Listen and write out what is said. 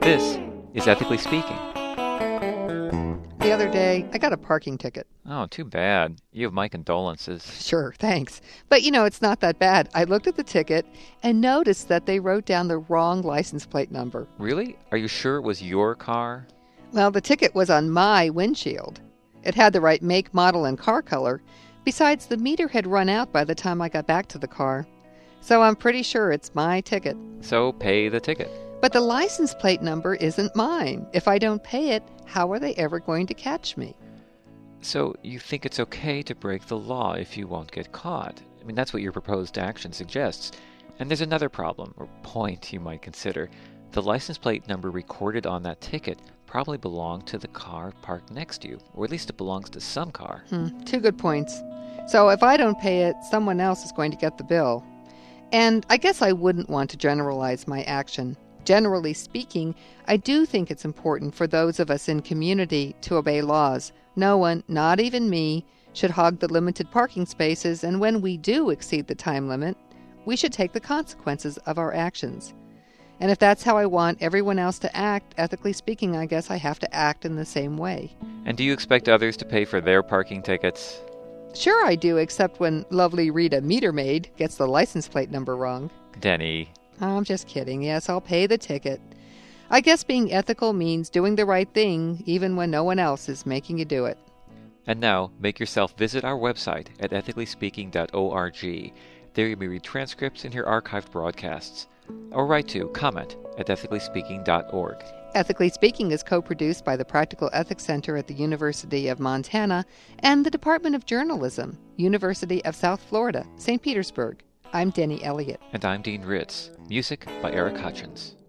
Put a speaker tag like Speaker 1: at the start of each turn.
Speaker 1: This is Ethically Speaking.
Speaker 2: The other day, I got a parking ticket.
Speaker 1: Oh, too bad. You have my condolences.
Speaker 2: Sure, thanks. But it's not that bad. I looked at the ticket and noticed that they wrote down the wrong license plate number.
Speaker 1: Really? Are you sure it was your car?
Speaker 2: Well, the ticket was on my windshield. It had the right make, model, and car color. Besides, the meter had run out by the time I got back to the car. So I'm pretty sure it's my ticket.
Speaker 1: So pay the ticket.
Speaker 2: But the license plate number isn't mine. If I don't pay it, how are they ever going to catch me?
Speaker 1: So you think it's okay to break the law if you won't get caught? I mean, that's what your proposed action suggests. And there's another problem, or point you might consider. The license plate number recorded on that ticket probably belonged to the car parked next to you, or at least it belongs to some car.
Speaker 2: Two good points. So if I don't pay it, someone else is going to get the bill. And I guess I wouldn't want to generalize my action. Generally speaking, I do think it's important for those of us in community to obey laws. No one, not even me, should hog the limited parking spaces, and when we do exceed the time limit, we should take the consequences of our actions. And if that's how I want everyone else to act, ethically speaking, I guess I have to act in the same way.
Speaker 1: And do you expect others to pay for their parking tickets?
Speaker 2: Sure I do, except when lovely Rita Meter Maid gets the license plate number wrong.
Speaker 1: Denny.
Speaker 2: I'm just kidding. Yes, I'll pay the ticket. I guess being ethical means doing the right thing even when no one else is making you do it.
Speaker 1: And now, make yourself visit our website at ethicallyspeaking.org. There you may read transcripts and hear archived broadcasts. Or write to comment@ethicallyspeaking.org.
Speaker 2: Ethically Speaking is co-produced by the Practical Ethics Center at the University of Montana and the Department of Journalism, University of South Florida, St. Petersburg. I'm Denny Elliott.
Speaker 1: And I'm Dean Ritz. Music by Eric Hutchins.